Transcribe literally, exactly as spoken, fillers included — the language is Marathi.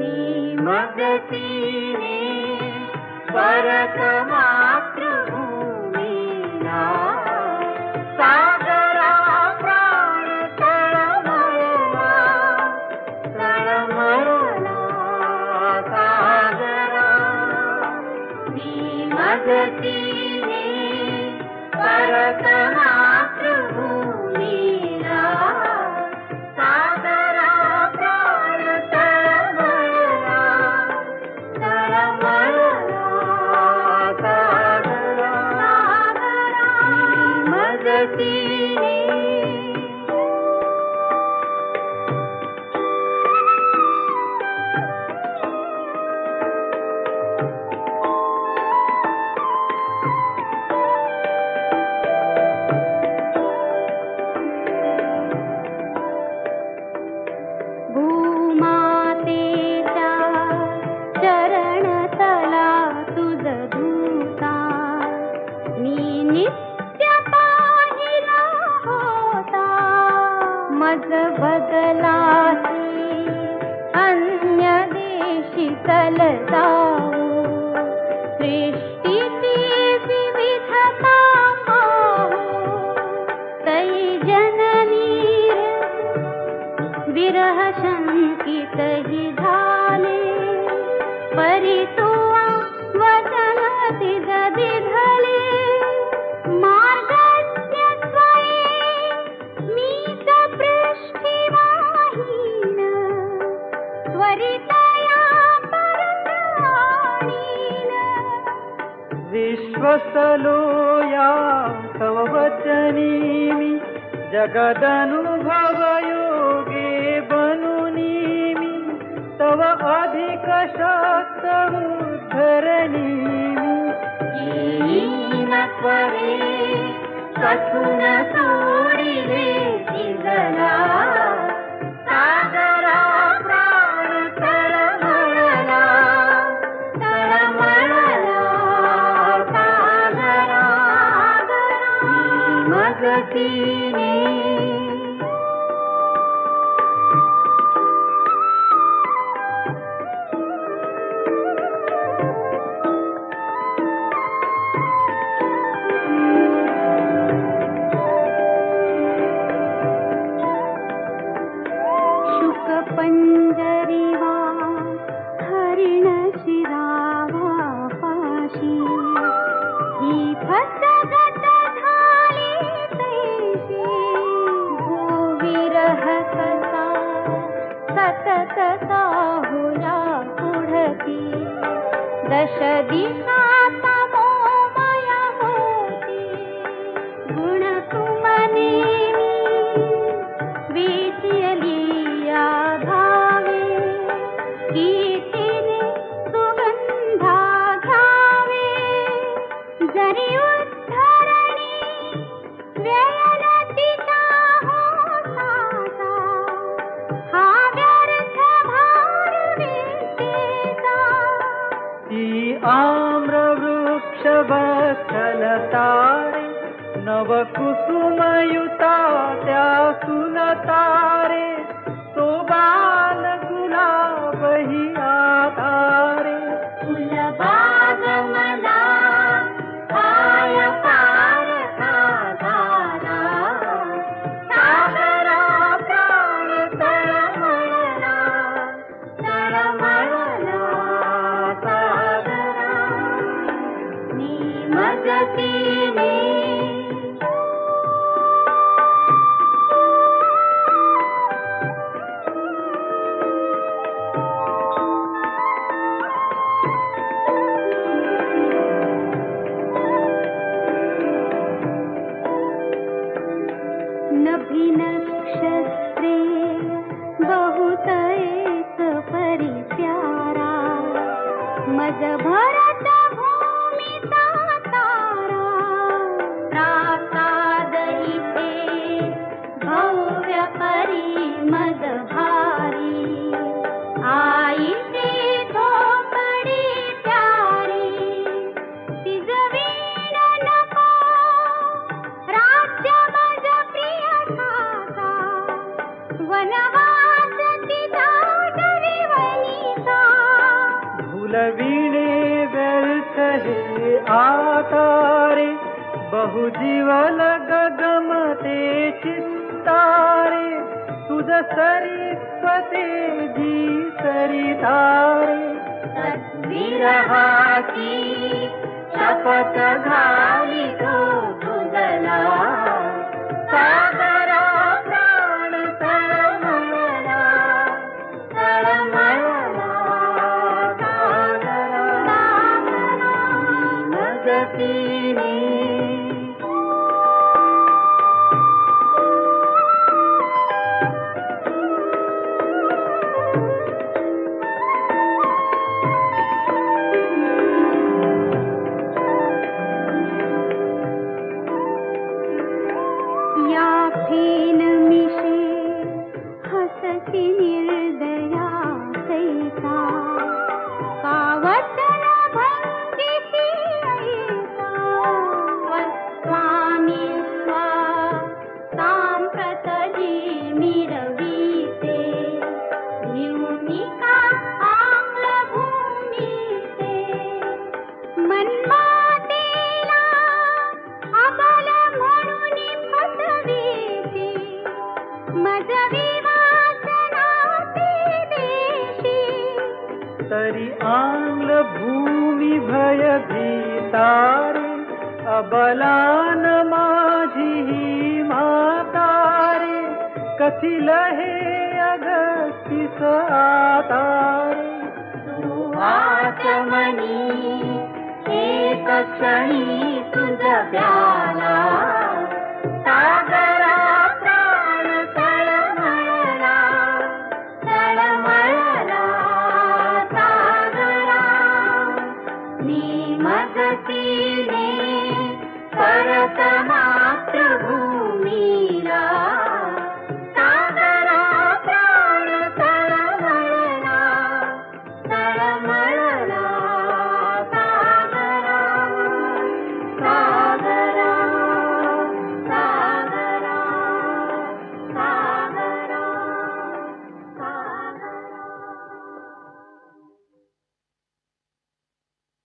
मी मगतीने परत मातृभूमीला, सागरा प्राण तळमळला, तळमळला सागरा. मी मगतीने परत मातृभूमीला, सागरा प्राण तळमळला, तळमळला सागरा. मी मगतीने भूमातेच्या चरणतला तुझ धुता, मी नित्य पाहिला होता. मज बदलासी अन्य देशी चल जाऊ, सृष्टीची विविधता पाहू. तै जननी विरह शंकित ही झाले, परी तुवा वचन तिज दिधले. मार्गस्य स्वये मीच पृष्ठिवाहीन, त्वरितया परत आणीन. विश्वसलो या तव वचनी मी, जगदनुभव योगे बनुनी मी. तव अधिक शक्त उद्धरणी मी. येईन त्वरे कथून सोडिले तिजला, सागरा प्राण तळमळला, तळमळला सागरा. मी मगतीने पंजरीवा हरिण शिरावा पाशी, ही फसगत झाली तैशी. भूविरह कसा सतत साहुला पुढती, दश दिशा तमोमय होती. गुण तुम नेमी विचली धावे, कीर्तीने सुगंधा घ्यावे. जरी उद्धरणी व्ययल तिचा होताचा, हा व्यर्थ भार विद्येचा. ती आम्र वृक्ष बसल तारे, नव कुसुमयुता त्या सुलतारे. तो बाल गुलाब ही आधारे, फुलबाग मला काय पार झाला, सागरा प्राण तळमळला, तळमळला सागरा. मी मगतीने नभी नक्षत्रे बहुत एक परी प्यारा, मज भरत भूमिचा तारा. प्रासाद इथे भव्य परी मज भारी, आईची झोपडी प्यारी. तिज वीण नको राज्य मज प्रिय ठाका, वनवास तिचा डरिवनीचा. फुलविणे व्यर्थ हे आतारे बहुजीवन गगमते चित्तारे तुझ सरिस्वते जी सरितारे विरहाची शपथ घाली तो तुझला सागरा प्राण तळमळला तळमळला सागरा मगतीने फेन मिशे हसती निर्दया कैसा कावचन भंगिसी ऐसा स्वामी स्वा सांप्रत जी मिरवीते भिवनिका आम्ल भूमीते मन्मातेला अबल म्हणून फसवीते मजवी वासनाते देशी तरी आंग्ल भूमी भय भीतारे अबलान माझी ही मातारे कथिल हे अगस्तीस आतारे सुवाचमनी एक क्षणी तुझ प्याला